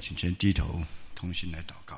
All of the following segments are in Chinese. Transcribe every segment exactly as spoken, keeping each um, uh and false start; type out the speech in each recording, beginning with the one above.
请先低头同心来祷告。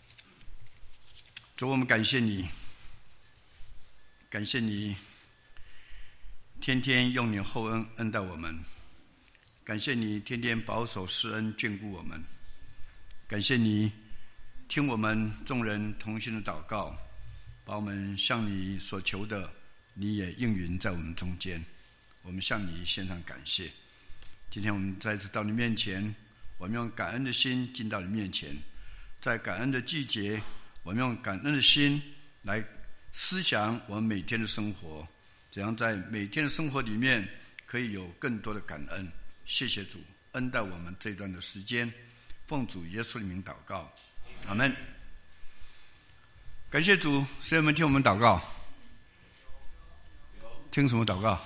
主，我们感谢你，感谢你天天用你厚恩恩待我们，感谢你天天保守施恩眷顾我们，感谢你听我们众人同心的祷告，把我们向你所求的你也应允在我们中间，我们向你献上感谢。今天我们再次到你面前，我们用感恩的心进到你面前，在感恩的季节，我们用感恩的心来思想我们每天的生活，怎样在每天的生活里面可以有更多的感恩。谢谢主恩待我们这段的时间，奉主耶稣的名祷告，阿们。感谢主，谁有没有听我们祷告？听什么祷告？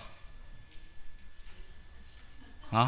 啊？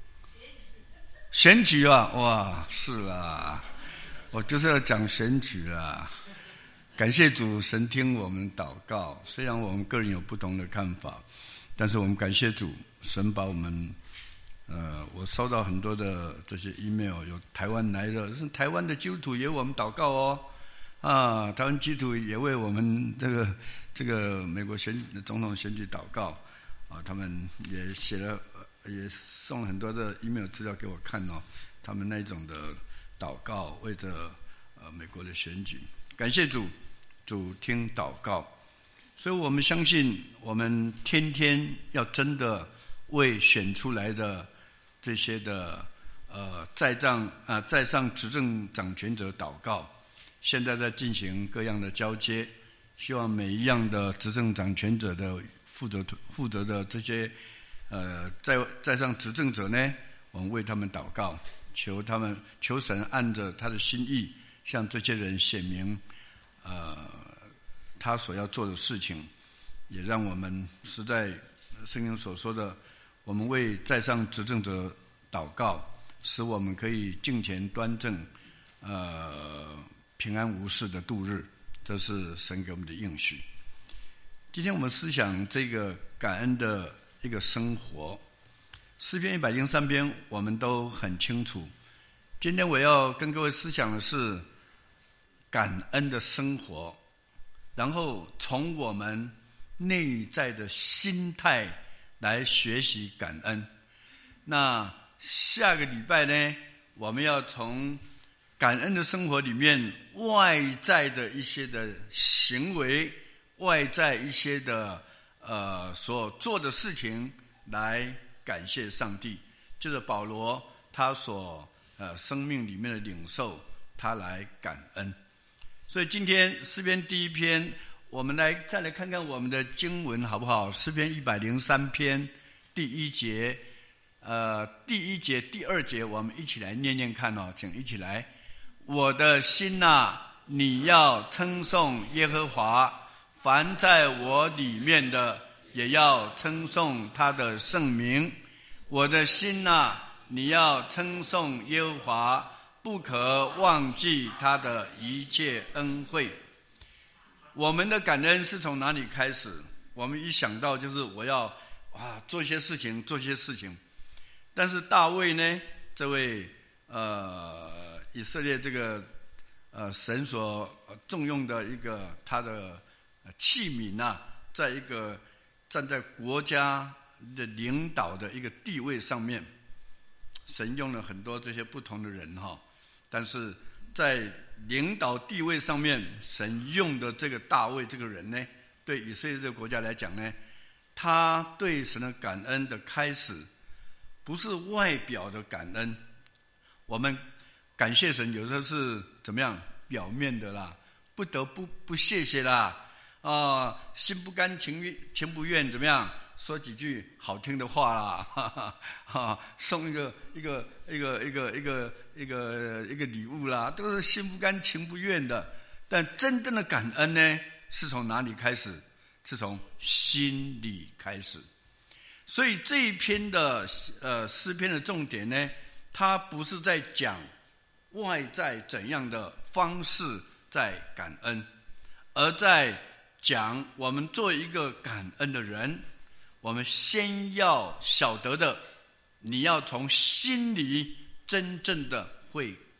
选举啊，哇，是啊，我就是要讲选举啦。感谢主，神听我们祷告，虽然我们个人有不同的看法，但是我们感谢主，神把我们呃，我收到很多的这些 email， 有台湾来的，是台湾的基督徒也为我们祷告哦，啊，台湾基督徒也为我们这个这个美国选总统选举祷告啊，他们也写了。也送了很多的 email 资料给我看哦，他们那种的祷告，为着呃美国的选举，感谢主，主听祷告，所以我们相信，我们天天要真的为选出来的这些的呃在上啊、呃、在上执政掌权者祷告，现在在进行各样的交接，希望每一样的执政掌权者的负责负责的这些。呃，在在上执政者呢，我们为他们祷告，求他们求神按着他的心意，向这些人显明，呃，他所要做的事情，也让我们实在圣经所说的，我们为在上执政者祷告，使我们可以敬虔端正，呃，平安无事的度日，这是神给我们的应许。今天我们思想这个感恩的一个生活，诗篇一百零三篇我们都很清楚。今天我要跟各位思想的是感恩的生活，然后从我们内在的心态来学习感恩。那下个礼拜呢，我们要从感恩的生活里面外在的一些的行为，外在一些的呃，所做的事情来感谢上帝，就是保罗他所呃生命里面的领受，他来感恩。所以今天诗篇第一篇，我们来再来看看我们的经文好不好？诗篇一百零三篇第一节，呃，第一节、第二节，我们一起来念念看哦，请一起来。我的心啊，你要称颂耶和华。凡在我里面的，也要称颂他的圣名。我的心啊，你要称颂耶和华，不可忘记他的一切恩惠。我们的感恩是从哪里开始？我们一想到就是我要啊做些事情，做些事情。但是大卫呢，这位呃以色列这个呃神所重用的一个他的器皿啊，在一个站在国家的领导的一个地位上面，神用了很多这些不同的人哈，但是在领导地位上面，神用的这个大卫这个人呢，对以色列这个国家来讲呢，他对神的感恩的开始，不是外表的感恩。我们感谢神有时候是怎么样表面的啦，不得不不谢谢啦。啊、呃，心不甘情愿情不愿怎么样？说几句好听的话啦，哈哈哈，送一个一个一个一个一个一个一个礼物啦，都是心不甘情不愿的。但真正的感恩呢，是从哪里开始？是从心里开始。所以这一篇的呃诗篇的重点呢，它不是在讲外在怎样的方式在感恩，而在讲我们做一个感恩的人，我们先要晓得的，你要从心里真正的会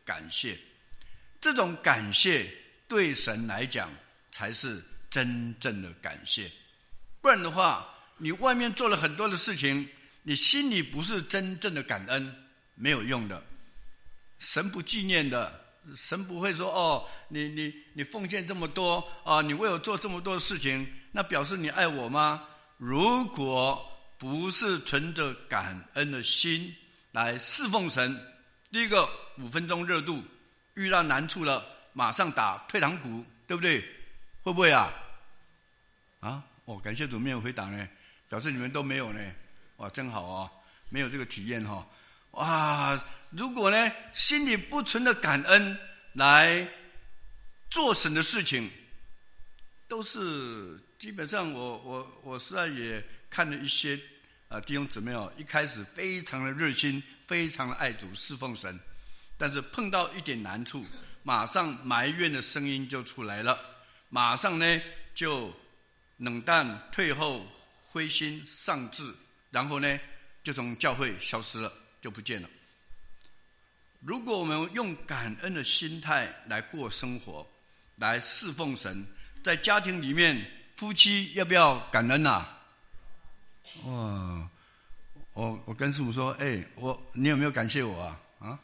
感谢。这种感谢对神来讲才是真正的感谢。不然的话，你外面做了很多的事情，你心里不是真正的感恩，没有用的。神不纪念的，神不会说哦，你你你奉献这么多啊，你为我做这么多的事情，那表示你爱我吗？如果不是存着感恩的心来侍奉神，第一个五分钟热度，遇到难处了马上打退堂鼓，对不对？会不会啊？啊，哦，感谢主没有回答呢，表示你们都没有呢。哇，真好哦，没有这个体验哦。哇，如果呢心里不存着感恩来做神的事情，都是基本上我我我实在也看了一些啊弟兄姊妹哦，一开始非常的热心，非常的爱主侍奉神，但是碰到一点难处，马上埋怨的声音就出来了，马上呢就冷淡退后，灰心丧志，然后呢就从教会消失了，就不见了。如果我们用感恩的心态来过生活，来侍奉神，在家庭里面夫妻要不要感恩啊？哇，我我跟师母说，哎，我你有没有感谢我啊？啊，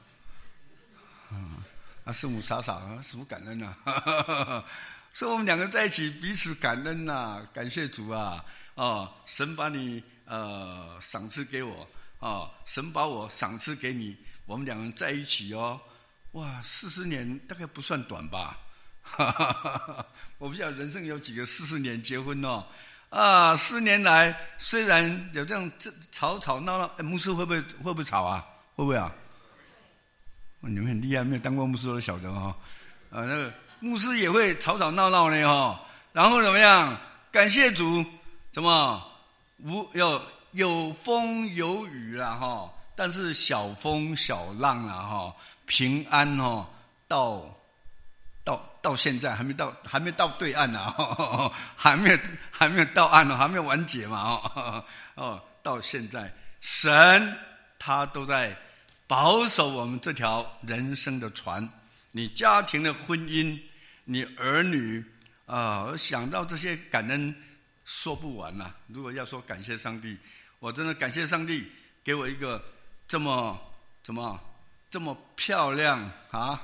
啊，师母傻傻啊，什么感恩啊？所以我们两个在一起彼此感恩啊，感谢主啊，哦，神把你呃赏赐给我，哦，神把我赏赐给你，我们两个人在一起哦，哇，四十年大概不算短吧？我不晓得人生有几个四十年结婚哦。啊，四年来虽然有这样吵吵闹闹，哎，牧师会不会会不会吵啊？会不会啊？你们很厉害，没有当过牧师都晓得哈、哦。啊，那个牧师也会吵吵闹闹呢哈、哦。然后怎么样？感谢主，什么无有有风有雨啦哈、哦，但是小风小浪啦哈、哦，平安哦，到。到到现在还没到，还没到对岸呢、啊，还没有还没有到岸呢、啊，还没有完结嘛，哦哦，到现在神他都在保守我们这条人生的船，你家庭的婚姻，你儿女啊，我想到这些感恩说不完呐、啊。如果要说感谢上帝，我真的感谢上帝给我一个这么怎么这么漂亮啊。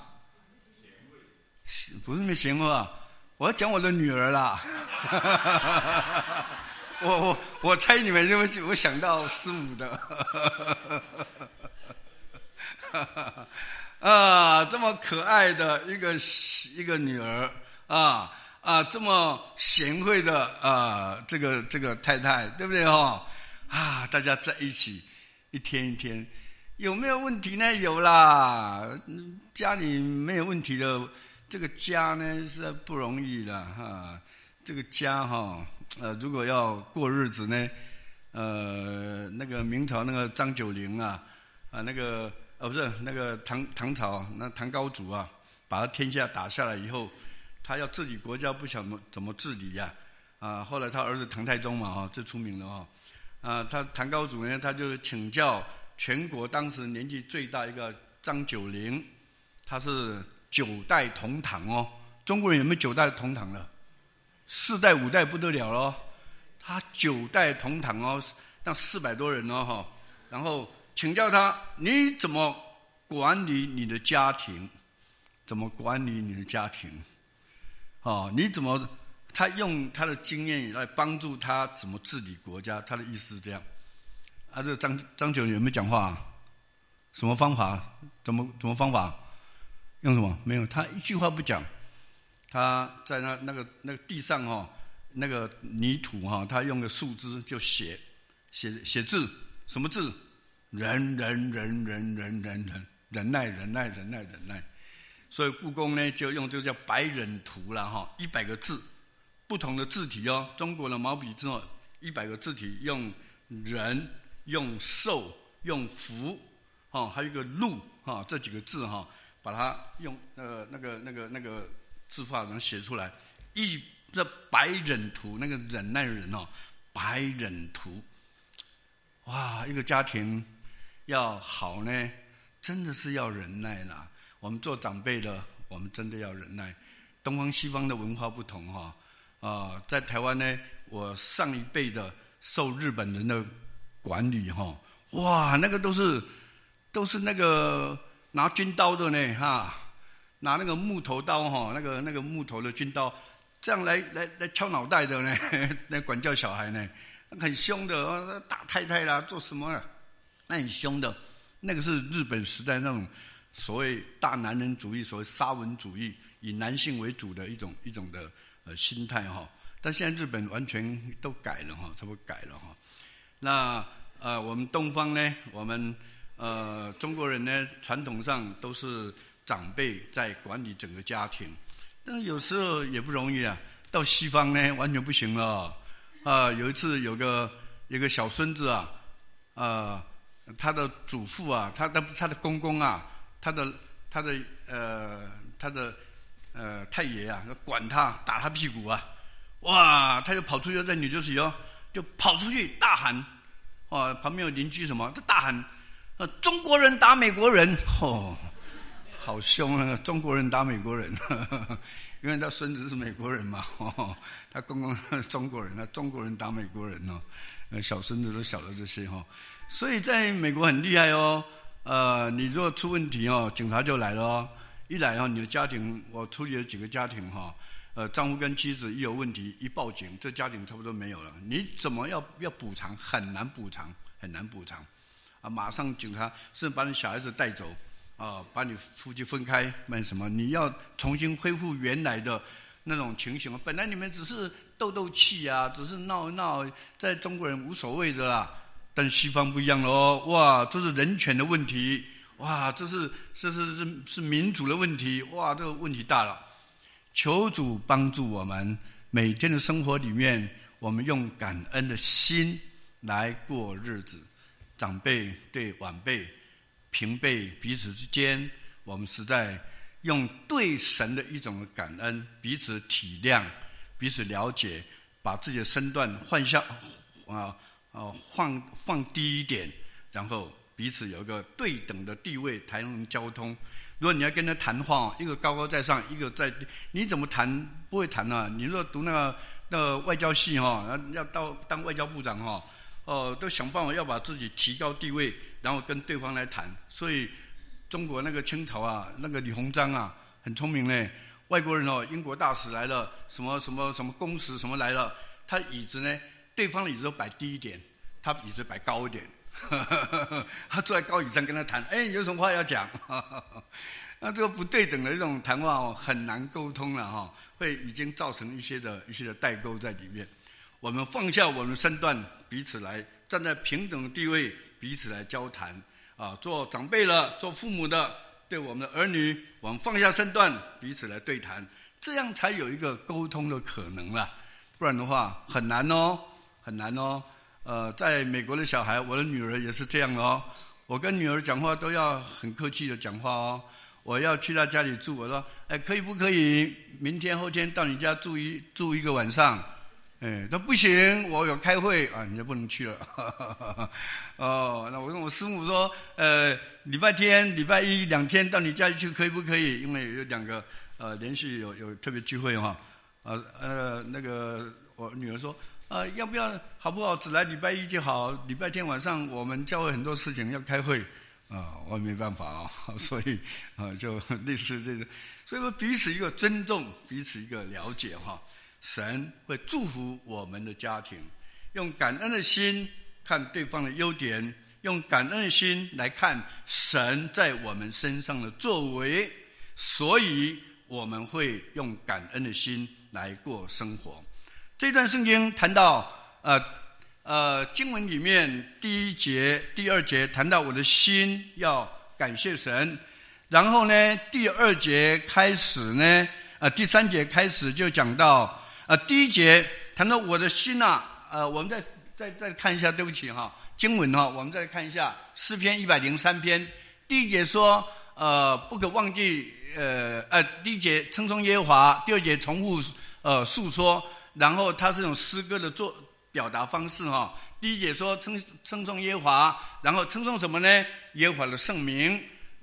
不是没闲话，我要讲我的女儿啦。我我我猜你们就会我想到师母的。啊，这么可爱的一个一个女儿啊啊，这么贤惠的啊，这个这个太太，对不对哦？啊，大家在一起一天一天，有没有问题呢？有啦，家里没有问题的。这个家呢是不容易的哈，这个家哈，呃，如果要过日子呢，呃，那个明朝那个张九龄啊，啊，那个呃、哦、不是那个唐唐朝那唐高祖啊，把他天下打下来以后，他要治理国家，不晓得怎么治理呀、啊，啊，后来他儿子唐太宗嘛哈，最出名了哈，啊，他唐高祖呢，他就请教全国当时年纪最大一个张九龄，他是。九代同堂哦，中国人有没有九代同堂了？四代五代不得了咯，他九代同堂哦，那四百多人哦哈，然后请教他，你怎么管理你的家庭？怎么管理你的家庭？哦，你怎么？他用他的经验来帮助他怎么治理国家？他的意思是这样。啊，这个张张九龄有没有讲话？什么方法？怎么怎么方法？用什么？没有，他一句话不讲。他在那那个那个地上哈、哦，那个泥土哈、哦，他用个树枝就写写写字，什么字？忍忍忍忍忍忍忍忍耐忍耐忍耐忍耐。所以故宫呢就用这个叫百忍图了哈，一百个字，不同的字体哦。中国的毛笔字哦，一百个字体用忍、用受、用福，哦，还有一个禄哈、哦，这几个字哈、哦。把它用呃那个那个那个字法能写出来，一这百忍图，那个忍耐人哦，百忍图，哇，一个家庭要好呢，真的是要忍耐啦。 我们做长辈的，我们真的要忍耐。东方西方的文化不同哈，啊、呃，在台湾呢，我上一辈的受日本人的管理哈，哇，那个都是都是那个拿军刀的呢哈，拿那个木头刀哈，那个那个木头的军刀，这样来来来敲脑袋的呢，来管教小孩呢，很凶的，打太太啦，做什么啊？那很凶的，那个是日本时代那种所谓大男人主义，所谓沙文主义，以男性为主的一种一种的呃心态哈。但现在日本完全都改了哈，差不多改了哈。那呃，我们东方呢，我们呃中国人呢，传统上都是长辈在管理整个家庭，但是有时候也不容易啊。到西方呢，完全不行了啊、呃！有一次有个有个小孙子啊，呃。他的祖父啊，他的他的公公啊，他的他的呃他的呃太爷啊，管他打他屁股啊，哇，他就跑出去在女教室哦，就跑出去大喊，哇，旁边有邻居什么，他大喊，呃，中国人打美国人，哦，好凶啊，中国人打美国人，呵呵，因为他孙子是美国人嘛，哦，他公公是中国人，他中国人打美国人哦，呃，小孙子都晓得这些哈、哦。所以在美国很厉害哦，呃，你如果出问题哦，警察就来了哦。一来哦，你的家庭，我处理了几个家庭哈、哦，呃，丈夫跟妻子一有问题，一报警，这家庭差不多没有了。你怎么要要补偿？很难补偿，很难补偿，啊，马上警察甚至把你小孩子带走，啊，把你夫妻分开，卖什么？你要重新恢复原来的那种情形。本来你们只是斗斗气啊，只是闹闹，在中国人无所谓的啦。但西方不一样了哦，哇，这是人权的问题，哇，这是这是是是民主的问题，哇，这个问题大了。求主帮助我们，每天的生活里面，我们用感恩的心来过日子。长辈对晚辈、平辈彼此之间，我们实在用对神的一种感恩，彼此体谅，彼此了解，把自己的身段换下啊。哦，放放低一点，然后彼此有一个对等的地位才能交通。如果你要跟他谈话，一个高高在上，一个在低，你怎么谈？不会谈啊！你如果读那个那个外交系哈，要到当外交部长哈，哦，都想办法要把自己提高地位，然后跟对方来谈。所以中国那个清朝啊，那个李鸿章啊，很聪明嘞。外国人哦，英国大使来了，什么什么什么公使什么来了，他椅子呢？对方的椅子都摆低一点，他椅子摆高一点，他坐在高椅上跟他谈，哎，有什么话要讲？那这个不对等的一种谈话哦，很难沟通了哈，会已经造成一些的一些的代沟在里面。我们放下我们的身段，彼此来站在平等的地位，彼此来交谈啊，做长辈了，做父母的，对我们的儿女，我们放下身段，彼此来对谈，这样才有一个沟通的可能了，不然的话很难哦。很难哦，呃，在美国的小孩，我的女儿也是这样哦。我跟女儿讲话都要很客气的讲话哦。我要去她家里住，我说，哎，可以不可以明天后天到你家住一住一个晚上？哎，都不行，我有开会啊，你就不能去了。哦，那我跟我师母说，呃，礼拜天、礼拜一两天到你家里去，可以不可以？因为有两个呃连续有有特别聚会哈，呃呃那个我女儿说。呃，要不要好不好？只来礼拜一就好。礼拜天晚上我们教会很多事情要开会，啊、呃，我也没办法啊、哦，所以啊、呃，就类似这个，所以说彼此一个尊重，彼此一个了解哈。神会祝福我们的家庭，用感恩的心看对方的优点，用感恩的心来看神在我们身上的作为，所以我们会用感恩的心来过生活。这段圣经谈到，呃呃，经文里面第一节、第二节谈到我的心要感谢神，然后呢，第二节开始呢，呃，第三节开始就讲到，呃，第一节谈到我的心啊，呃，我们再再再看一下，对不起哈，经文哈，我们再来看一下诗篇一百零三篇，第一节说，呃，不可忘记，呃呃，第一节称颂耶和华，第二节重复呃述说。然后它是种诗歌的做表达方式哈。第一节说称称颂耶和华，然后称颂什么呢？耶和华的圣名。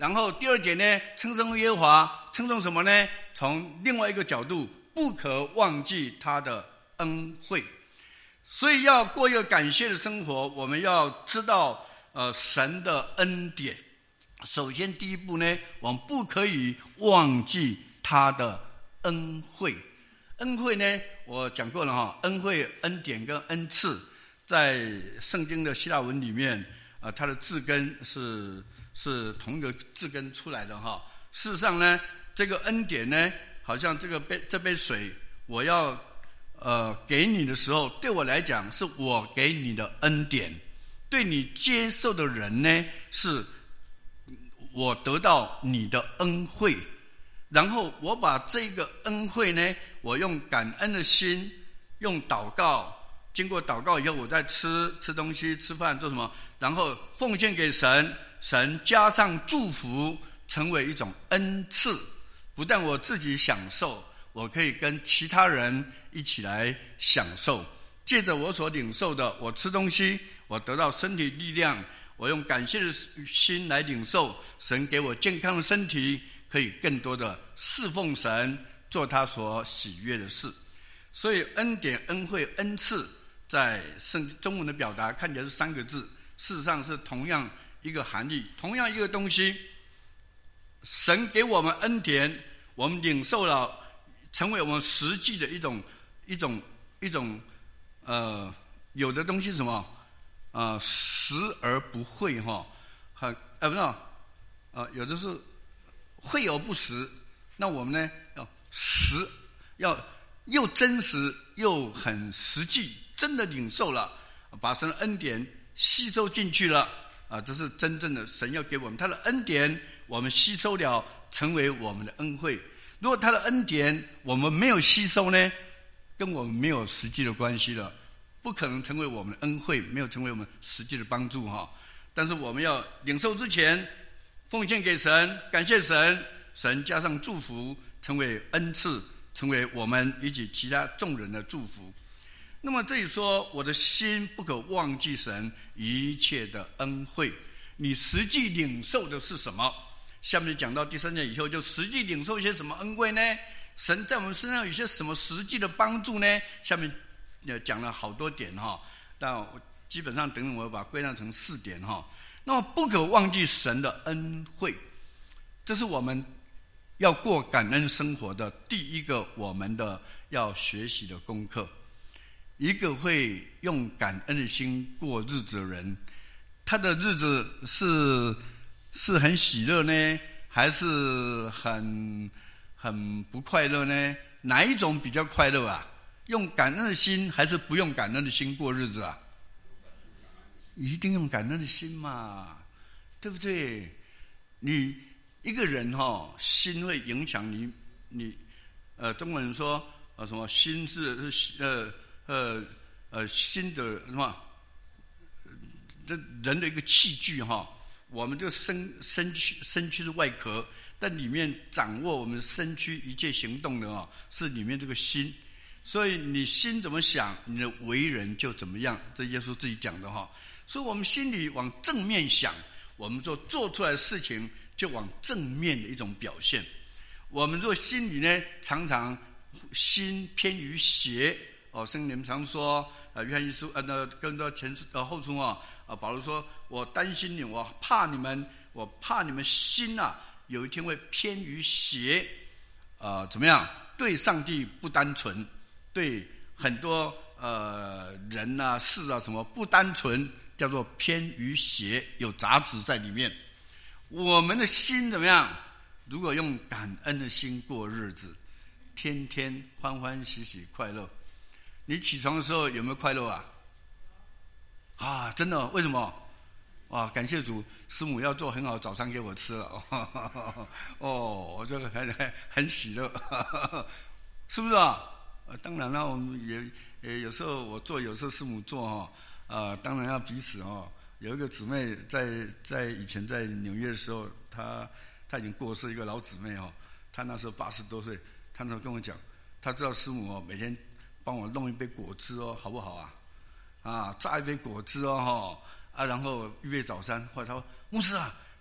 然后第二节呢，称颂耶和华，称颂什么呢？从另外一个角度，不可忘记他的恩惠。所以要过一个感谢的生活，我们要知道呃神的恩典。首先第一步呢，我们不可以忘记他的恩惠。恩惠呢，我讲过了哈，恩惠、恩典跟恩赐，在圣经的希腊文里面，呃，它的字根是是同一个字根出来的哈。事实上呢，这个恩典呢，好像这个杯这杯水，我要呃给你的时候，对我来讲是我给你的恩典，对你接受的人呢，是我得到你的恩惠。然后我把这个恩惠呢，我用感恩的心，用祷告，经过祷告以后，我再吃吃东西、吃饭做什么，然后奉献给神，神加上祝福，成为一种恩赐。不但我自己享受，我可以跟其他人一起来享受。借着我所领受的，我吃东西，我得到身体力量，我用感谢的心来领受，神给我健康的身体，可以更多的侍奉神，做他所喜悦的事。所以恩典、恩惠、恩赐，在圣中文的表达看起来是三个字，事实上是同样一个含义，同样一个东西。神给我们恩典，我们领受了，成为我们实际的一种一种一种呃，有的东西是什么啊、呃？实而不会哈，很呃不是呃，有的是会而不实。那我们呢，要实，要又真实又很实际，真的领受了，把神的恩典吸收进去了啊！这是真正的神要给我们他的恩典，我们吸收了，成为我们的恩惠。如果他的恩典我们没有吸收呢，跟我们没有实际的关系了，不可能成为我们的恩惠，没有成为我们实际的帮助哈。但是我们要领受之前，奉献给神，感谢神，神加上祝福，成为恩赐，成为我们以及其他众人的祝福。那么这里说，我的心不可忘记神一切的恩惠。你实际领受的是什么？下面讲到第三节以后，就实际领受一些什么恩惠呢？神在我们身上有些什么实际的帮助呢？下面讲了好多点哈，但我基本上等等我把它归纳成四点哈。那么不可忘记神的恩惠，这是我们要过感恩生活的第一个我们的要学习的功课。一个会用感恩的心过日子的人，他的日子是是很喜乐呢，还是很很不快乐呢？哪一种比较快乐啊？用感恩的心还是不用感恩的心过日子啊？一定用感恩的心嘛，对不对？你一个人哈、哦，心会影响你，你呃，中国人说呃什么心是是呃呃呃心的什么？这人的一个器具哈、哦，我们这个身身躯身躯是外壳，但里面掌握我们身躯一切行动的哦，是里面这个心。所以你心怎么想，你的为人就怎么样，这耶稣自己讲的哈、哦。所以我们心里往正面想，我们做做出来的事情就往正面的一种表现。我们若心里呢，常常心偏于邪哦，圣经常说，呃，约翰一书呃，那跟着前书呃后书啊，啊，保罗说，我担心你，我怕你们，我怕你们心啊，有一天会偏于邪，呃，怎么样？对上帝不单纯，对很多呃人啊、事啊什么不单纯。叫做偏于邪，有杂质在里面。我们的心怎么样？如果用感恩的心过日子，天天欢欢喜喜快乐。你起床的时候有没有快乐啊？啊，真的？为什么？哇，感谢主，师母要做很好的早餐给我吃了。哦，我这个很很很喜乐，是不是啊？当然了，我们也也有时候我做，有时候师母做哈。啊、呃，当然要彼此哦。有一个姊妹在在以前在纽约的时候，她她已经过世，一个老姊妹哦。她那时候八十多岁，她那时候跟我讲，她知道师母哦，每天帮我弄一杯果汁哦，好不好啊？啊，榨一杯果汁哦，哈啊，然后预备早餐。后来她说，牧师啊，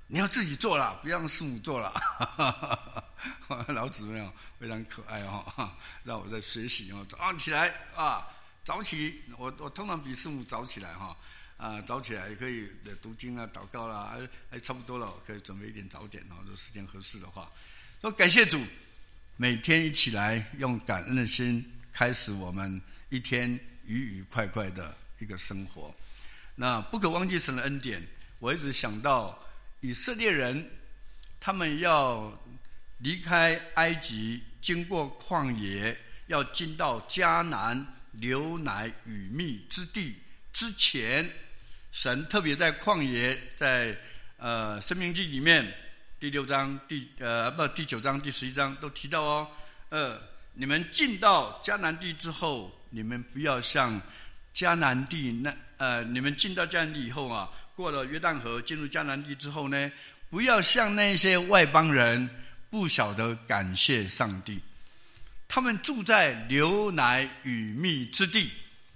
你要自己做啦，不要让师母做啦。老子没有非常可爱哦，让我在学习哦。早上起来啊，早起，我我通常比师母早起来哈啊，早起来也可以读经啊、祷告啦，还还差不多了，可以准备一点早点哦，如果时间合适的话。说感谢主，每天一起来用感恩的心开始我们一天愉愉快快的一个生活。那不可忘记神的恩典。我一直想到以色列人，他们要离开埃及，经过旷野，要进到迦南流奶与蜜之地之前，神特别在旷野，在呃申命记里面第六章第呃不第九章第十一章都提到哦，呃你们进到迦南地之后，你们不要像迦南地那呃你们进到迦南地以后啊，过了约旦河进入迦南地之后呢，不要像那些外邦人不晓得感谢上帝。他们住在流奶与蜜之地，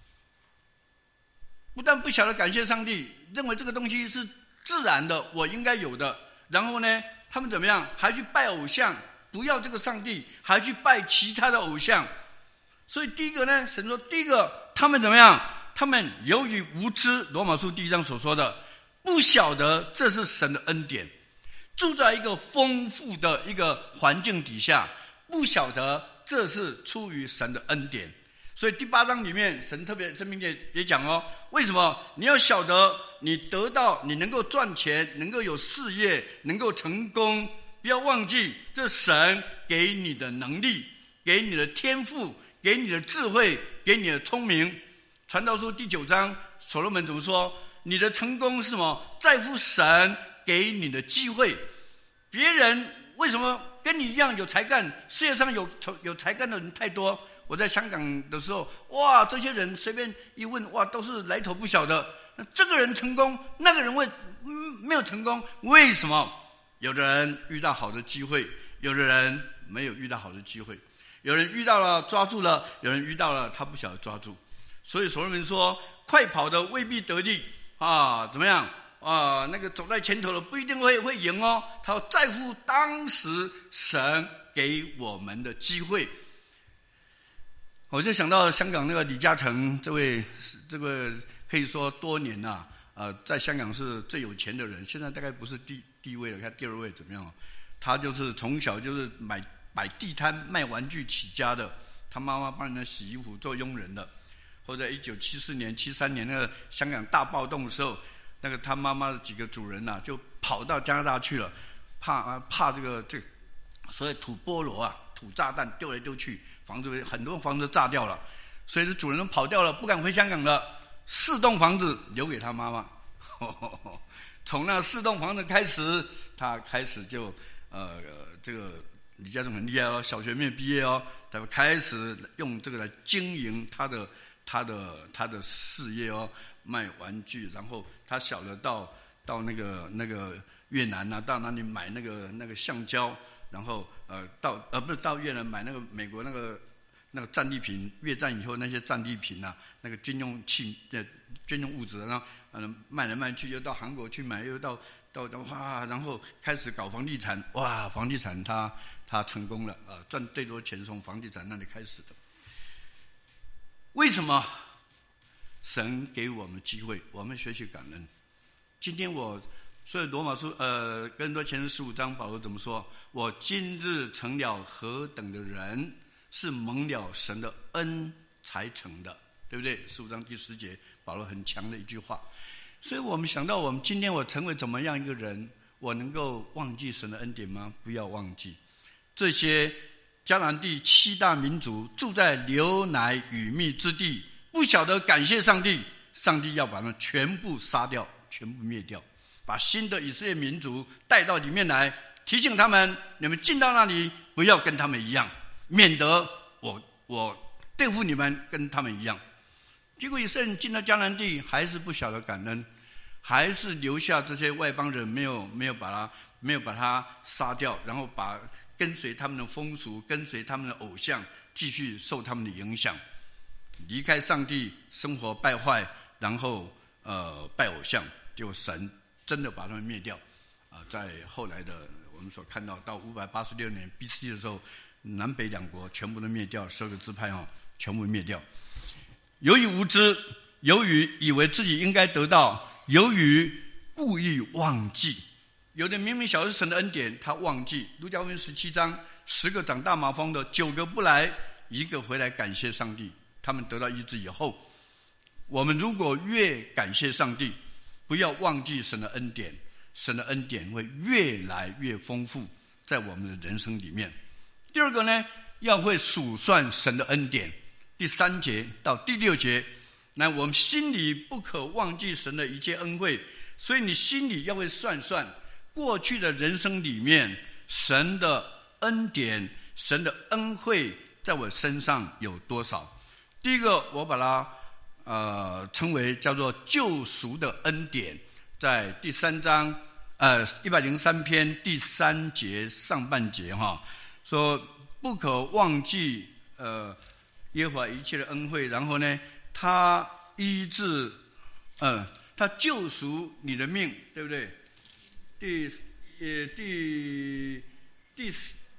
不但不晓得感谢上帝，认为这个东西是自然的，我应该有的。然后呢，他们怎么样？还去拜偶像，不要这个上帝，还去拜其他的偶像。所以第一个呢，神说，第一个他们怎么样？他们由于无知，罗马书第一章所说的，不晓得这是神的恩典，住在一个丰富的一个环境底下，不晓得这是出于神的恩典。所以第八章里面，神特别申命记也讲哦，为什么你要晓得，你得到你能够赚钱，能够有事业，能够成功，不要忘记这神给你的能力，给你的天赋，给你的智慧，给你的聪明。传道书第九章，所罗门怎么说？你的成功是什么？在乎神给你的机会。别人为什么跟你一样有才干？世界上有有才干的人太多。我在香港的时候，哇，这些人随便一问，哇，都是来头不小的。那这个人成功，那个人为、嗯、没有成功，为什么？有的人遇到好的机会，有的人没有遇到好的机会。有人遇到了抓住了，有人遇到了他不晓得抓住。所以所罗门说，快跑的未必得力啊，怎么样啊？那个走在前头的不一定会会赢哦。他在乎当时神给我们的机会。我就想到香港那个李嘉诚这位，这个可以说多年呐、啊，呃，在香港是最有钱的人，现在大概不是第第一位了，看第二位怎么样？他就是从小就是买摆地摊卖玩具起家的，他妈妈帮人家洗衣服做佣人的。或者一九七四年、七三年那个香港大暴动的时候，那个他妈妈的几个主人呐、啊，就跑到加拿大去了，怕怕这个这个，所以土菠萝啊、土炸弹丢来丢去，房子很多房子炸掉了，所以这主人都跑掉了，不敢回香港了。四栋房子留给他妈妈，从那四栋房子开始，他开始就呃这个李嘉诚很厉害哦，小学没有毕业哦，他开始用这个来经营他的。他的他的事业哦，卖玩具，然后他晓得到到那个那个越南啊，到哪里买那个那个橡胶，然后呃到呃不是到越南买那个美国那个那个战利品，越战以后那些战利品啊，那个军用器呃军用物质，然后呃卖来卖去，又到韩国去买，又到到哇，然后开始搞房地产，哇，房地产他他成功了啊、呃，赚最多钱是从房地产那里开始的。为什么神给我们机会？我们学习感恩。今天我所以罗马书呃哥林多前书十五章保罗怎么说？我今日成了何等的人，是蒙了神的恩才成的，对不对？十五章第十节保罗很强的一句话。所以我们想到我们今天我成为怎么样一个人，我能够忘记神的恩典吗？不要忘记这些。迦南地七大民族住在流奶与蜜之地，不晓得感谢上帝，上帝要把他们全部杀掉，全部灭掉，把新的以色列民族带到里面来，提醒他们，你们进到那里不要跟他们一样，免得我我对付你们跟他们一样。结果以色列人进到迦南地，还是不晓得感恩，还是留下这些外邦人，没有没有把他没有把他杀掉，然后把跟随他们的风俗，跟随他们的偶像，继续受他们的影响，离开上帝，生活败坏，然后呃拜偶像，就神真的把他们灭掉啊，在后来的我们所看到到五百八十六年 B C 的时候，南北两国全部都灭掉，十二个支派哦，全部灭掉。由于无知，由于以为自己应该得到，由于故意忘记，有的明明晓得是神的恩典，他忘记。路加福音十七章，十个长大麻风的，九个不来，一个回来感谢上帝，他们得到医治以后，我们如果越感谢上帝，不要忘记神的恩典，神的恩典会越来越丰富在我们的人生里面。第二个呢，要会数算神的恩典。第三节到第六节，那我们心里不可忘记神的一切恩惠，所以你心里要会算算过去的人生里面神的恩典，神的恩惠在我身上有多少。第一个我把它呃称为叫做救赎的恩典，在第三章呃一百零三篇第三节上半节哈，说不可忘记呃耶和华一切的恩惠，然后呢他医治呃他救赎你的命，对不对？第呃第第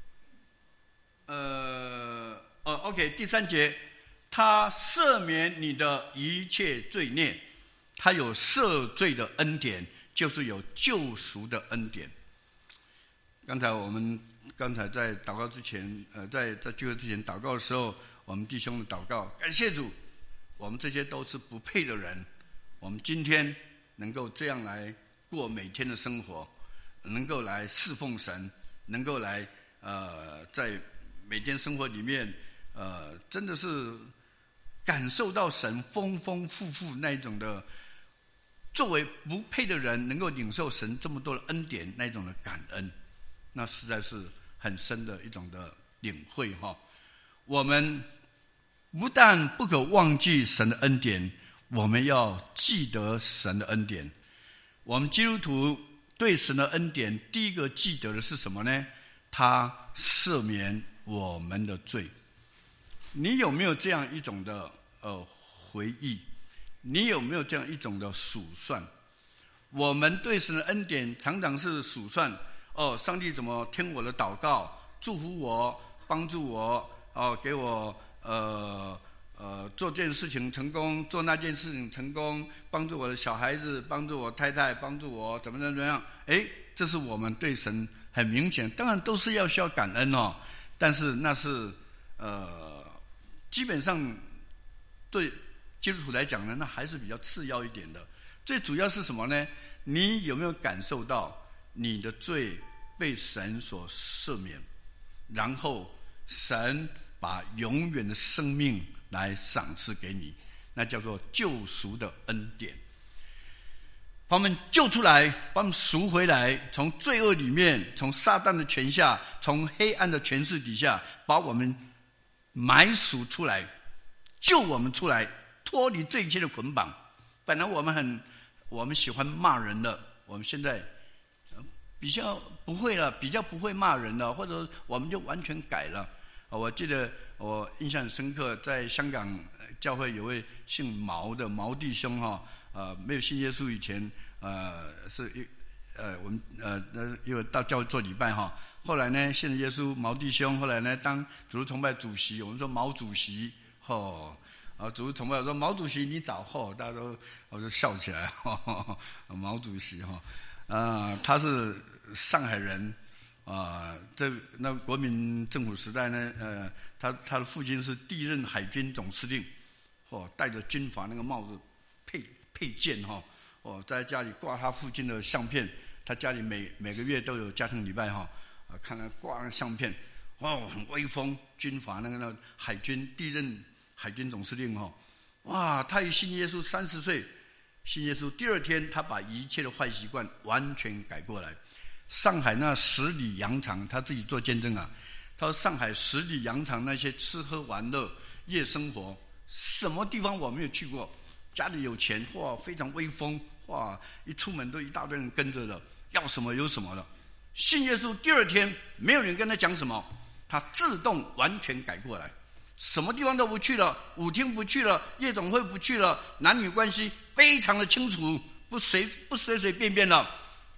呃哦 OK 第三节，他赦免你的一切罪孽，他有赦罪的恩典，就是有救赎的恩典。刚才我们刚才在祷告之前呃在在聚会之前祷告的时候，我们弟兄的祷告，感谢主，我们这些都是不配的人，我们今天能够这样来过每天的生活，能够来侍奉神，能够来呃在每天生活里面呃真的是感受到神丰丰富富那一种的，作为不配的人能够领受神这么多的恩典那一种的感恩，那实在是很深的一种的领会哈。我们不但不可忘记神的恩典，我们要记得神的恩典。我们基督徒对神的恩典第一个记得的是什么呢？他赦免我们的罪。你有没有这样一种的呃回忆？你有没有这样一种的数算？我们对神的恩典常常是数算哦，上帝怎么听我的祷告，祝福我，帮助我哦，给我呃呃做这件事情成功，做那件事情成功，帮助我的小孩子，帮助我太太，帮助我怎么怎么样？哎，这是我们对神很明显，当然都是要需要感恩哦，但是那是呃基本上对基督徒来讲呢，那还是比较次要一点的。最主要是什么呢？你有没有感受到你的罪被神所赦免，然后神把永远的生命来赏赐给你，那叫做救赎的恩典。把我们救出来，把我们赎回来，从罪恶里面，从撒旦的权下，从黑暗的权势底下，把我们买赎出来，救我们出来，脱离这一切的捆绑。本来我们很我们喜欢骂人的，我们现在比较不会了，比较不会骂人了，或者我们就完全改了。我记得我印象很深刻，在香港教会有位姓毛的毛弟兄哈，呃，没有信耶稣以前，呃，是一呃我们呃因为到教会做礼拜哈，后来呢信了耶稣，毛弟兄后来呢当主日崇拜主席，我们说毛主席吼。啊，主日崇拜我说毛主席你早吼，大家都我就笑起来，呵呵毛主席哈，啊，他是上海人，啊，这那国民政府时代呢，呃，他他的父亲是第一任海军总司令，哦，戴着军阀那个帽子，配配剑哈，哦，在家里挂他父亲的相片，他家里每每个月都有家庭礼拜哈，啊，看他挂那个相片，哦，很威风，军阀那个那个海军第一任。海军总司令哈，哇！他一信耶稣，三十岁信耶稣，第二天他把一切的坏习惯完全改过来。上海那十里洋场，他自己做见证啊。他说上海十里洋场那些吃喝玩乐、夜生活，什么地方我没有去过？家里有钱，哇，非常威风，哇！一出门都一大堆人跟着的，要什么有什么的。信耶稣第二天，没有人跟他讲什么，他自动完全改过来。什么地方都不去了，舞厅不去了，夜总会不去了，男女关系非常的清楚，不随不随随便便了。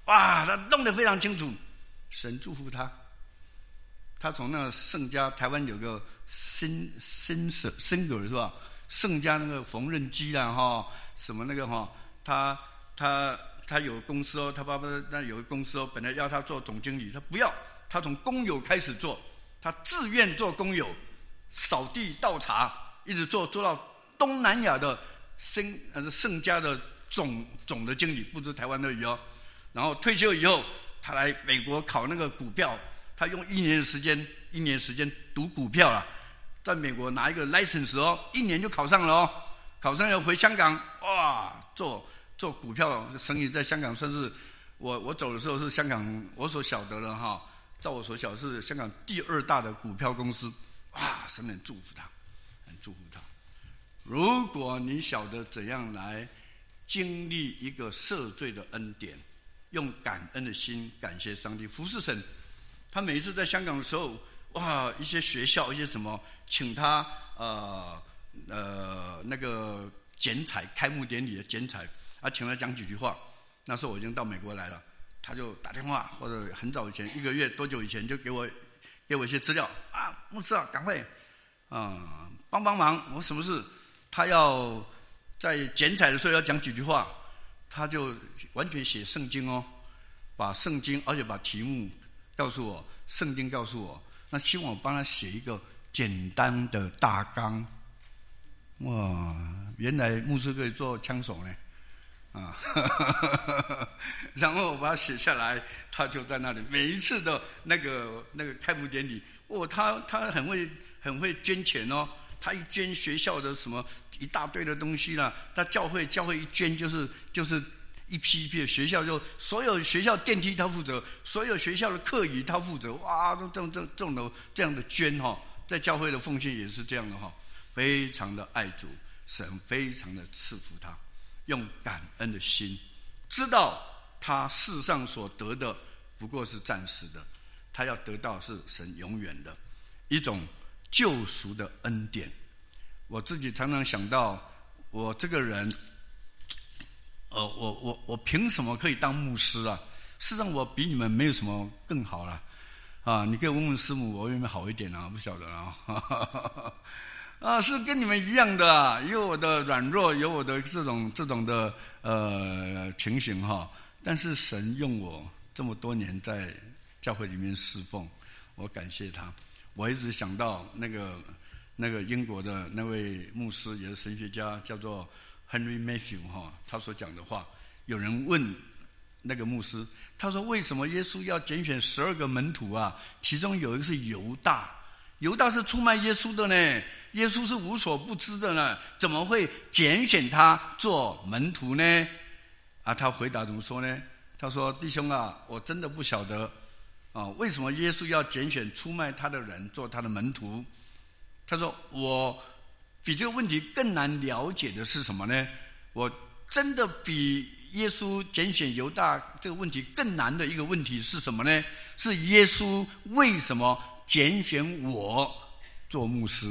哇，他弄得非常清楚，神祝福他。他从那个盛家，台湾有个新新舍新格是吧？盛家那个缝纫机啦哈，什么那个哈，他他他有公司哦，他爸爸那有个公司哦，本来要他做总经理，他不要，他从工友开始做，他自愿做工友，扫地倒茶，一直做做到东南亚的盛呃盛家的总总的经理，不止台湾而已哦。然后退休以后，他来美国考那个股票。他用一年的时间，一年时间读股票啊，在美国拿一个 license 哦，一年就考上了哦。考上要回香港，哇，做做股票生意，在香港算是我我走的时候是香港我所晓得的哈，照我所晓是香港第二大的股票公司，哇，神很祝福他，很祝福他。如果你晓得怎样来经历一个赦罪的恩典，用感恩的心感谢上帝，服侍神。他每一次在香港的时候，哇，一些学校一些什么，请他呃呃那个剪彩开幕典礼的剪彩，啊，请他讲几句话。那时候我已经到美国来了，他就打电话，或者很早以前一个月多久以前就给我给我一些资料啊，牧师啊，赶快啊、呃、帮帮忙，我什么事？他要在剪彩的时候要讲几句话，他就完全写圣经哦，把圣经而且把题目告诉我，圣经告诉我，那希望我帮他写一个简单的大纲。哇，原来牧师可以做枪手呢，啊，然后我把它写下来，他就在那里每一次的那个那个开幕典礼，哦，他他很会很会捐钱哦，他一捐学校的什么一大堆的东西啦，他教会教会一捐就是就是。一批一批的学校，就所有学校电梯他负责，所有学校的课椅他负责，哇，都这种这种的这样的捐哈，在教会的奉献也是这样的哈，非常的爱主，神非常的赐福他，用感恩的心，知道他世上所得的不过是暂时的，他要得到是神永远的一种救赎的恩典。我自己常常想到，我这个人。呃，我我我凭什么可以当牧师啊？事实上，我比你们没有什么更好了啊！你可以问问师母，我有没有好一点啊？不晓得啊，啊，是跟你们一样的啊，有我的软弱，有我的这种这种的呃情形哈。但是神用我这么多年在教会里面侍奉，我感谢他。我一直想到那个那个英国的那位牧师，也是神学家，叫做Henry Matthew 哈，他所讲的话，有人问那个牧师，他说为什么耶稣要拣选十二个门徒啊？其中有一个是犹大，犹大是出卖耶稣的呢，耶稣是无所不知的呢，怎么会拣选他做门徒呢？啊，他回答怎么说呢？他说：弟兄啊，我真的不晓得啊，为什么耶稣要拣选出卖他的人做他的门徒？他说我。比这个问题更难了解的是什么呢？我真的比耶稣拣选犹大这个问题更难的一个问题是什么呢？是耶稣为什么拣选我做牧师？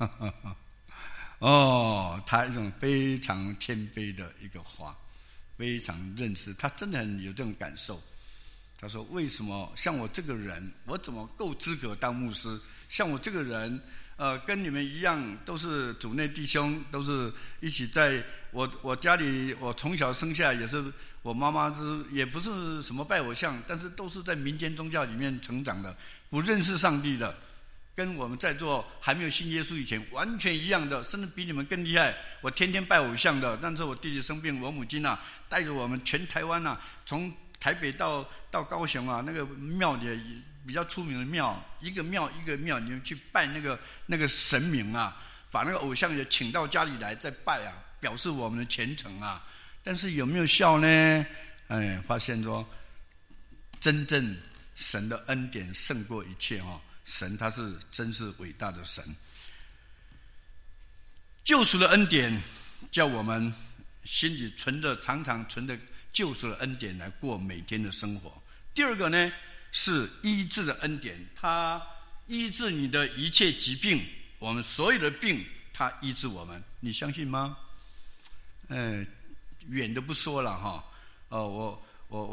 哦，他一种非常谦卑的一个话，非常认识，他真的很有这种感受。他说：为什么像我这个人，我怎么够资格当牧师？像我这个人。呃，跟你们一样，都是主内弟兄，都是一起在我我家里，我从小生下也是，我妈妈是也不是什么拜偶像，但是都是在民间宗教里面成长的，不认识上帝的，跟我们在座还没有信耶稣以前完全一样的，甚至比你们更厉害。我天天拜偶像的，但是我弟弟生病，我母亲啊带着我们全台湾啊，从台北到到高雄啊，那个庙里比较出名的庙，一个庙一个庙，你们去拜那个那个神明啊，把那个偶像也请到家里来再拜啊，表示我们的虔诚啊。但是有没有效呢？哎，发现说，真正神的恩典胜过一切哦，神他是真是伟大的神。救赎的恩典，叫我们心里存着常常存着救赎的恩典来过每天的生活。第二个呢？是医治的恩典，他医治你的一切疾病，我们所有的病，他医治我们，你相信吗？呃，远的不说了哈，哦，我我我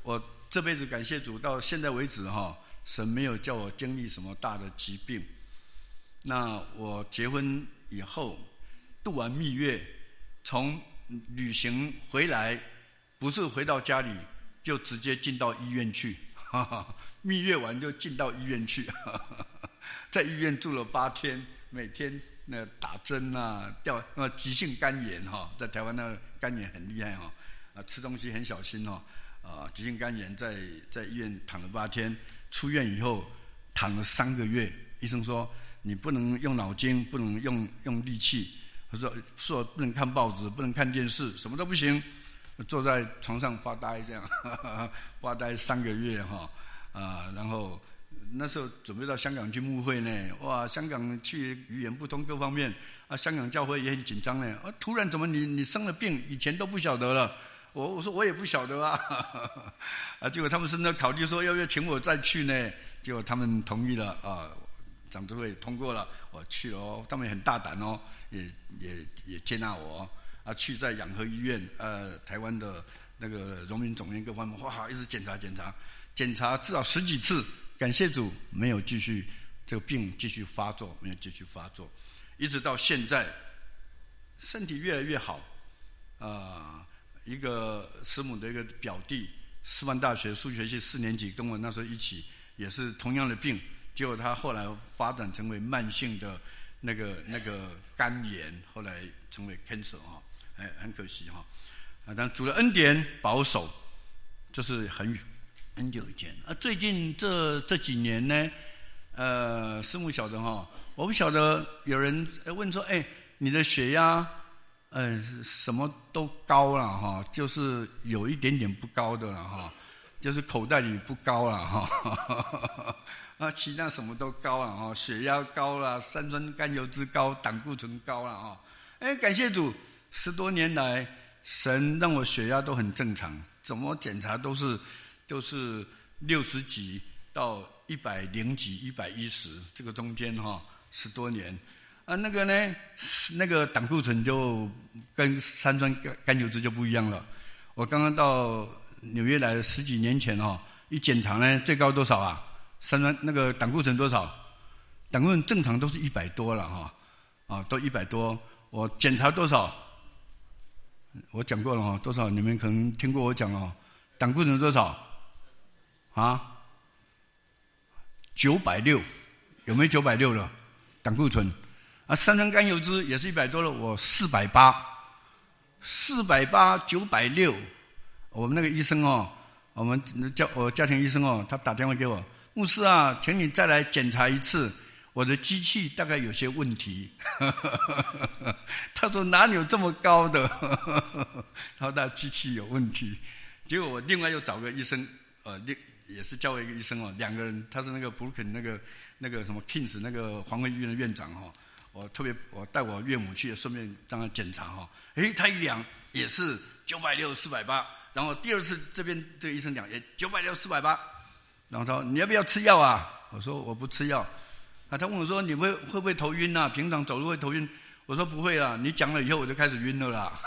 我这辈子感谢主，到现在为止哈，神没有叫我经历什么大的疾病。那我结婚以后度完蜜月，从旅行回来，不是回到家里就直接进到医院去，哈哈，蜜月完就进到医院去，哈哈，在医院住了八天，每天那打针啊，吊那急性肝炎哈，在台湾那个肝炎很厉害哈，啊，吃东西很小心哈，啊，急性肝炎在在医院躺了八天，出院以后躺了三个月，医生说你不能用脑筋，不能用用力气，他说说不能看报纸，不能看电视，什么都不行，坐在床上发呆这样，呵呵，发呆三个月哈，啊，然后那时候准备到香港去牧会呢，哇，香港去语言不通各方面啊，香港教会也很紧张呢，啊，突然怎么你你生了病，以前都不晓得了，我我说我也不晓得啊，呵呵，啊，结果他们甚至考虑说要不要请我再去呢，结果他们同意了啊。长执会通过了，我去了哦，他们也很大胆哦，也也也接纳我哦，啊，去在养和医院，呃，台湾的那个荣民总院各方面，哇，一直检查检查，检查至少十几次，感谢主，没有继续这个病继续发作，没有继续发作，一直到现在，身体越来越好，啊、呃，一个师母的一个表弟，师范大学数学系四年级，跟我那时候一起，也是同样的病。结果他后来发展成为慢性的那个那个肝炎，后来成为 cancer 哈，哎，很可惜哈。啊，但主的恩典保守，这是很很久以前。啊，最近这这几年呢，呃，师母晓得哈，我不晓得有人问说，哎，你的血压，呃，什么都高了哈，就是有一点点不高的了哈，就是口袋里不高了哈。啊，其他什么都高了哈，血压高了，三酸甘油酯高，胆固醇高了哈。哎，感谢主，十多年来，神让我血压都很正常，怎么检查都是都是六十几到一百零几、一百一十这个中间哈，十多年。啊，那个呢，那个胆固醇就跟三酸甘油酯就不一样了。我刚刚到纽约来十几年前哈，一检查呢，最高多少啊？三酸那个胆固醇多少？胆固醇正常都是一百多了哈，啊，都一百多。我检查多少？我讲过了哈，多少？你们可能听过我讲哦。胆固醇多少？啊，九百六，有没有九百六了？胆固醇啊，三酸甘油酯也是一百多了，我四百八，四百八九百六。我们那个医生哦，我们家我家庭医生哦，他打电话给我。牧师啊，请你再来检查一次，我的机器大概有些问题。他说哪里有这么高的？他说他机器有问题。结果我另外又找个医生，呃，也是叫我一个医生哦，两个人，他是那个布鲁肯那个那个什么 Kings 那个黄会医院的院长哈、哦。我特别我带我岳母去，顺便让他检查哈、哦。诶，他一量也是九百六四百八，然后第二次这边这个医生量也九百六四百八。然后他说你要不要吃药啊？我说我不吃药。啊，他问我说你会会不会头晕啊？平常走路会头晕？我说不会啊。你讲了以后我就开始晕了啦。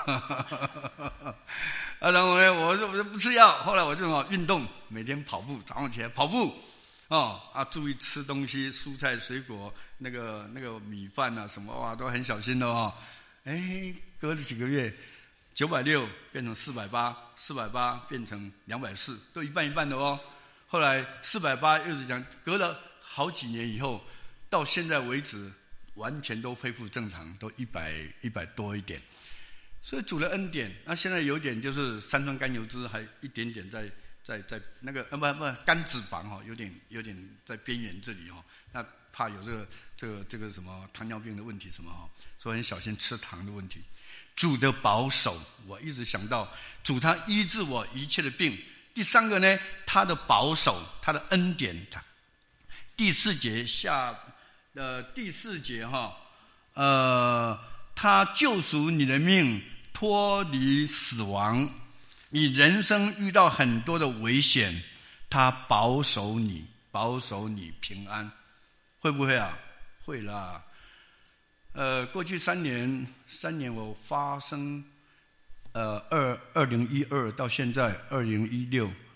啊，然后呢，我说我就不吃药。后来我就哦运动，每天跑步，早上起来跑步，哦啊，注意吃东西，蔬菜水果，那个那个米饭啊什么哇都很小心的哦。哎，隔了几个月，九百六变成四百八，四百八变成两百四，都一半一半的哦。后来四百八又是讲，隔了好几年以后，到现在为止，完全都恢复正常，都一百一百多一点。所以主的恩典，那现在有点就是三酸甘油酯还一点点在在在那个呃不不肝脂肪哈、哦，有点有点在边缘这里哈、哦，那怕有这个这个这个什么糖尿病的问题什么哈、哦，所以很小心吃糖的问题。主的保守，我一直想到主他医治我一切的病。第三个呢，他的保守，他的恩典。第四节下，呃，第四节哈，呃，他救赎你的命，脱离死亡。你人生遇到很多的危险，他保守你，保守你平安，会不会啊？会啦。呃，过去三年，三年我发生。呃，二二零一二到现在二零一六，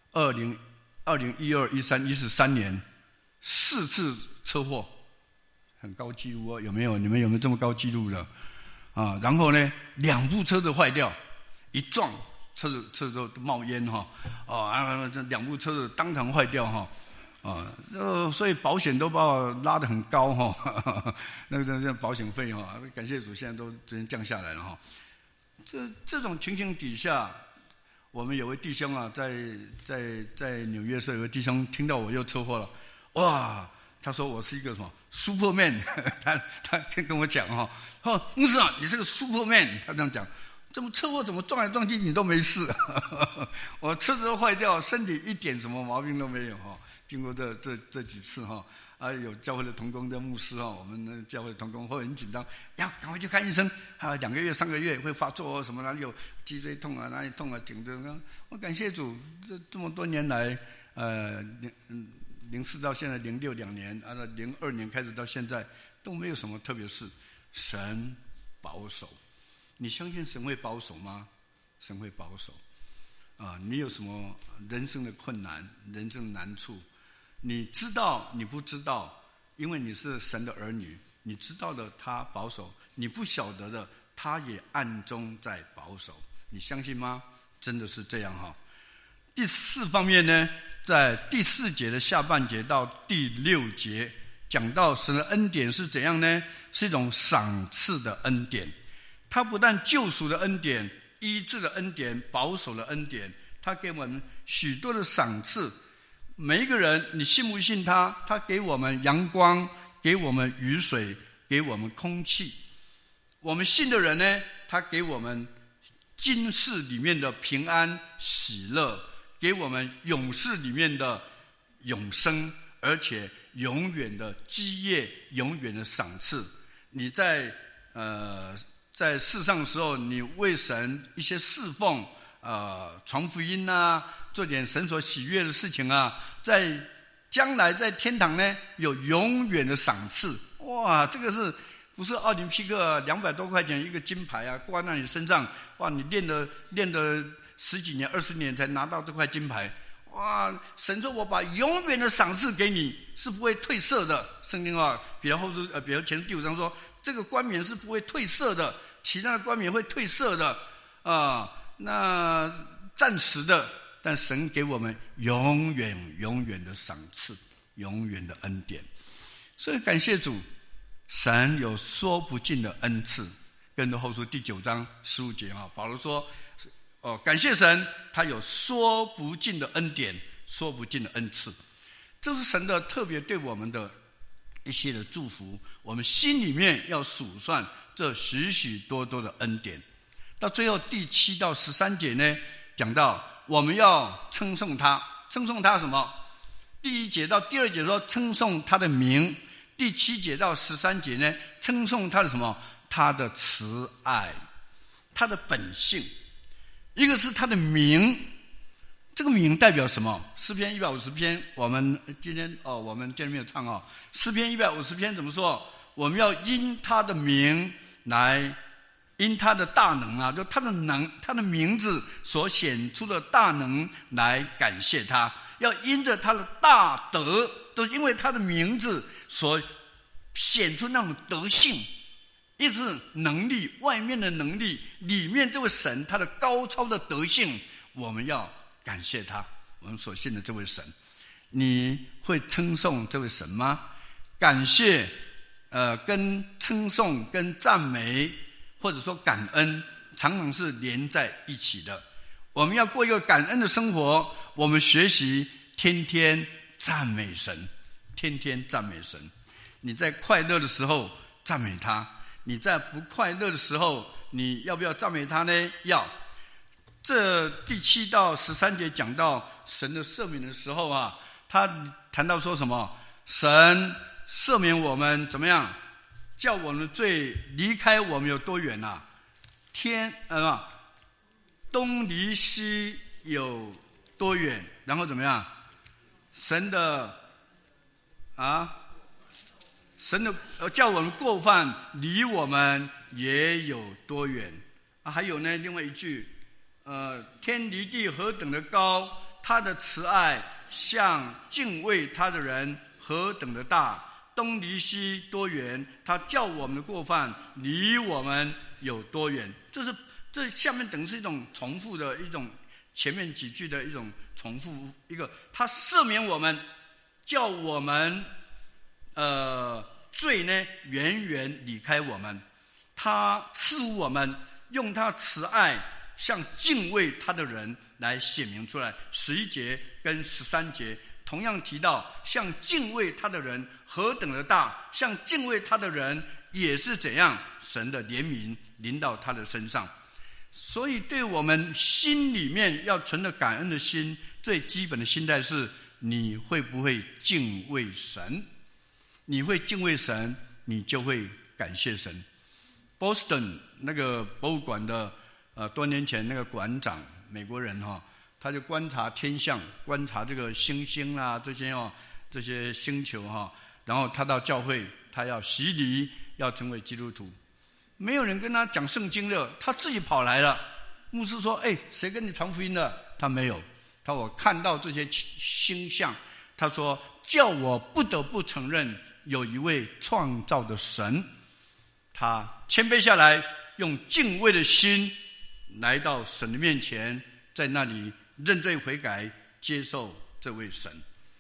二零二零一二一三一四三年四次车祸，很高纪录哦，有没有？你们有没有这么高纪录的啊？然后呢，两部车子坏掉，一撞车子车子都冒烟哈，哦啊，这两部车子当场坏掉哈。啊，呃，所以保险都把我拉得很高哈，呵呵那个这这保险费哈，感谢主，现在都逐渐降下来了哈。这这种情形底下，我们有位弟兄啊，在在在纽约的时候，有位弟兄听到我又车祸了，哇，他说我是一个什么 Superman， 他他跟我讲哈，哦，牧师啊，你是个 Superman， 他这样讲。怎么车祸怎么撞来撞去你都没事，我车子都坏掉，身体一点什么毛病都没有哈。经过这这这几次哈，啊，有教会的同工的牧师哈，我们的教会的同工会很紧张，要赶快去看医生啊，两个月三个月会发作什么哪里有脊椎痛啊，哪里痛啊，颈椎啊。我感谢主，这这么多年来，呃，零零四到现在零六两年，啊，零二年开始到现在都没有什么特别事，神保守。你相信神会保守吗？神会保守啊！你有什么人生的困难、人生的难处？你知道，你不知道，因为你是神的儿女，你知道的他保守，你不晓得的他也暗中在保守。你相信吗？真的是这样哈。第四方面呢，在第四节的下半节到第六节，讲到神的恩典是怎样呢？是一种赏赐的恩典。他不但救赎的恩典、医治的恩典、保守的恩典，他给我们许多的赏赐。每一个人，你信不信他？他给我们阳光，给我们雨水，给我们空气。我们信的人呢，他给我们今世里面的平安喜乐，给我们永世里面的永生，而且永远的基业，永远的赏赐。你在呃。在世上的时候，你为神一些侍奉，呃，传福音啊，做点神所喜悦的事情啊，在将来在天堂呢，有永远的赏赐。哇，这个是不是奥林匹克两百多块钱一个金牌啊，挂在你身上？哇，你练了练了十几年、二十年才拿到这块金牌。哇，神说我把永远的赏赐给你，是不会褪色的。圣经啊，比如后书呃，比如前第五章说，这个冠冕是不会褪色的。其他的冠冕会褪色的啊，那暂时的，但神给我们永远永远的赏赐，永远的恩典。所以感谢主，神有说不尽的恩赐。跟着后书第九章十五节啊，保罗说：“哦，感谢神，他有说不尽的恩典，说不尽的恩赐。”这是神的特别对我们的一些的祝福，我们心里面要数算这许许多多的恩典。到最后第七到十三节呢，讲到我们要称颂他，称颂他什么？第一节到第二节说称颂他的名，第七节到十三节呢，称颂他的什么？他的慈爱，他的本性。一个是他的名，这个名代表什么？诗篇一百五十篇，我们今天哦，我们今天没有唱哦。诗篇一百五十篇怎么说？我们要因他的名来，因他的大能啊，就他的能，他的名字所显出的大能来感谢他。要因着他的大德，都是因为他的名字所显出那种德性，一是能力，外面的能力，里面这位神他的高超的德性，我们要感谢他，我们所信的这位神。你会称颂这位神吗？感谢呃，跟称颂跟赞美或者说感恩常常是连在一起的。我们要过一个感恩的生活，我们学习天天赞美神，天天赞美神。你在快乐的时候赞美他，你在不快乐的时候，你要不要赞美他呢？要。这第七到十三节讲到神的赦免的时候啊，他谈到说什么？神赦免我们怎么样？叫我们的罪离开我们有多远啊？天呃，东离西有多远？然后怎么样？神的啊，神的呃叫我们过犯离我们也有多远啊？还有呢，另外一句。呃，天离地何等的高， 他的慈爱向敬畏他的人何等的大，东离西多远，他叫我们的过犯离我们有多远。这是这下面等于是一种重复的一种前面几句的一种重复，一个他赦免我们，叫我们呃罪呢远远离开我们，他赐予我们，用他慈爱向敬畏他的人来显明出来。十一节跟十三节同样提到，向敬畏他的人何等的大，向敬畏他的人也是怎样神的怜悯临到他的身上。所以对我们心里面要存着感恩的心，最基本的心态是，你会不会敬畏神？你会敬畏神，你就会感谢神。 Boston 那个博物馆的呃多年前那个馆长，美国人哈、哦，他就观察天象，观察这个星星啊这些哦这些星球哈、哦，然后他到教会，他要洗礼，要成为基督徒。没有人跟他讲圣经的，他自己跑来了。牧师说：“哎，谁跟你传福音的？”他没有。他我看到这些星象，他说叫我不得不承认有一位创造的神。他谦卑下来，用敬畏的心来到神的面前，在那里认罪悔改，接受这位神。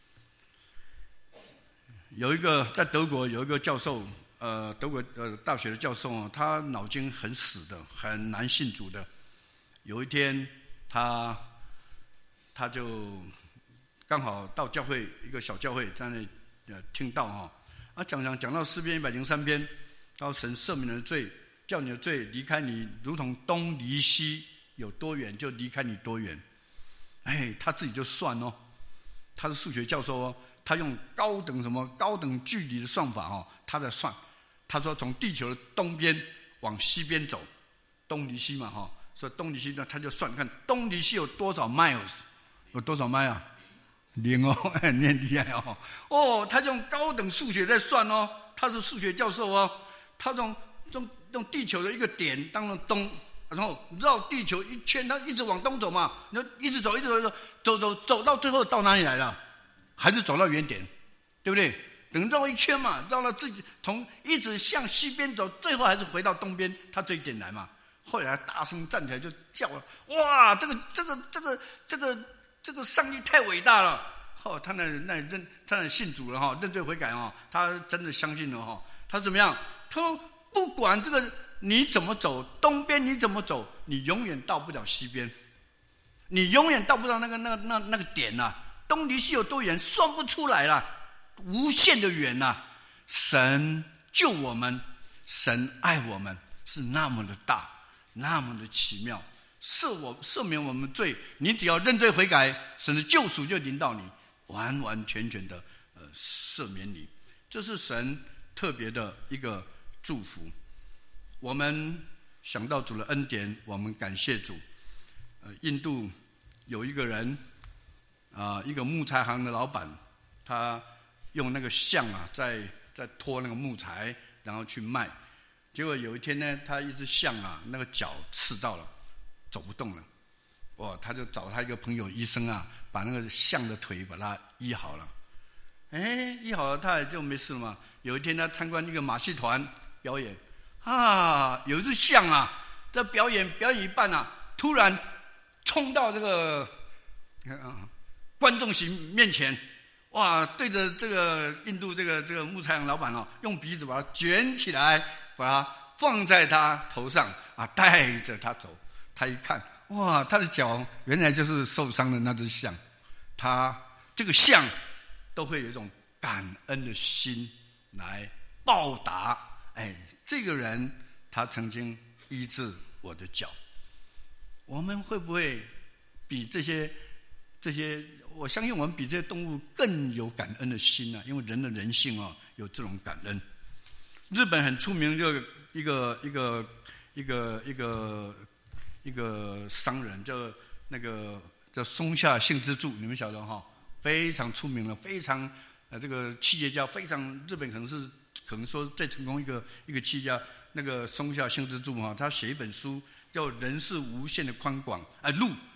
有一个在德国有一个教授。呃，德国呃大学的教授啊，他脑筋很死的，很难信主的。有一天，他他就刚好到教会一个小教会，在那里呃听到哈啊讲讲讲到诗篇一百零三篇，到神赦免的罪，叫你的罪离开你，如同东离西有多远，就离开你多远。哎，他自己就算哦，他是数学教授哦，他用高等什么高等距离的算法哦，他在算。他说从地球的东边往西边走，东离西嘛哈，所以东离西呢，他就算看东离西有多少 miles， 有多少 mile 啊？零哦，你很厉害哦。哦，他用高等数学在算哦，他是数学教授哦，他从用用地球的一个点当成东，然后绕地球一圈，他一直往东走嘛，你就一直走，一直走，走走走走到最后到哪里来了？还是走到原点，对不对？等绕一圈嘛，绕到自己从一直向西边走，最后还是回到东边，他这一点来嘛。后来大声站起来就叫了：“哇，这个这个这个这个这个上帝太伟大了！”哦，他那那认他那信主了哈，认罪悔改哈，他真的相信了哈。他怎么样？他说不管这个你怎么走，东边你怎么走，你永远到不了西边，你永远到不到那个那个那那个点呐、啊。东离西有多远，算不出来了。无限的远呐、啊！神救我们，神爱我们，是那么的大，那么的奇妙，赦我赦免我们罪。你只要认罪悔改，神的救赎就临到你，完完全全的呃赦免你。这是神特别的一个祝福。我们想到主的恩典，我们感谢主。呃，印度有一个人啊、呃，一个木材行的老板，他用那个象啊，在在拖那个木材，然后去卖。结果有一天呢，他一只象啊，那个脚刺到了，走不动了。哇，他就找他一个朋友医生啊，把那个象的腿把它医好了。哎，医好了，他也就没事了嘛。有一天他参观一个马戏团表演，啊，有一只象啊，在表演表演一半啊，突然冲到这个、呃、观众席面前。哇！对着这个印度这个这个木材行老板哦，用鼻子把它卷起来，把它放在他头上啊，带着他走。他一看，哇，他的脚原来就是受伤的那只象。他这个象都会有一种感恩的心来报答。哎，这个人他曾经医治我的脚。我们会不会比这些这些？我相信我们比这些动物更有感恩的心啊，因为人的人性啊有这种感恩。日本很出名的一个一个一个一个一个商人，叫那个叫松下幸之助，你们晓得哈？非常出名了，非常呃这个企业家，非常日本可能是可能说最成功一个一个企业家。那个松下幸之助哈，他写一本书叫《人是无限的宽广》啊路。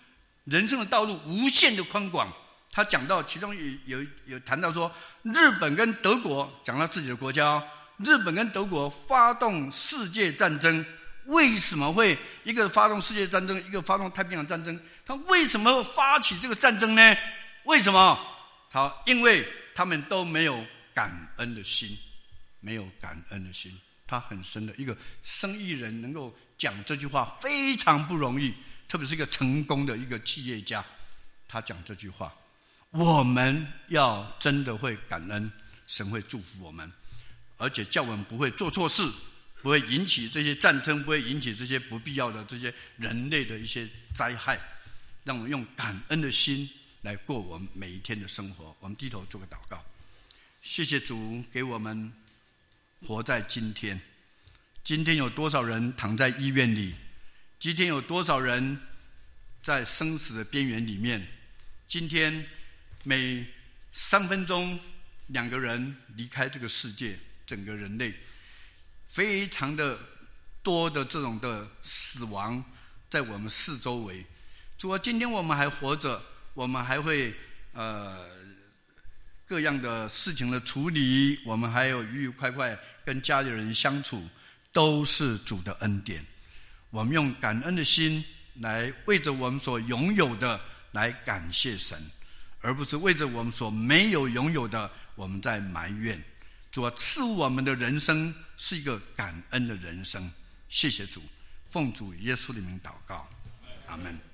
人生的道路无限的宽广。他讲到其中有有有谈到说，日本跟德国，讲到自己的国家哦，日本跟德国发动世界战争，为什么会一个发动世界战争，一个发动太平洋战争？他为什么会发起这个战争呢？为什么？他因为他们都没有感恩的心，没有感恩的心。他很深的一个生意人能够讲这句话非常不容易，特别是一个成功的一个企业家，他讲这句话。我们要真的会感恩，神会祝福我们，而且叫我们不会做错事，不会引起这些战争，不会引起这些不必要的这些人类的一些灾害，让我们用感恩的心来过我们每一天的生活。我们低头做个祷告。谢谢主给我们活在今天。今天有多少人躺在医院里？今天有多少人在生死的边缘里面？今天每三分钟两个人离开这个世界，整个人类非常的多的这种的死亡在我们四周围。主啊，今天我们还活着，我们还会呃各样的事情的处理，我们还有愉愉快快跟家里人相处，都是主的恩典。我们用感恩的心来为着我们所拥有的来感谢神，而不是为着我们所没有拥有的我们在埋怨。主啊，赐我们的人生是一个感恩的人生。谢谢主，奉主耶稣的名祷告，阿们。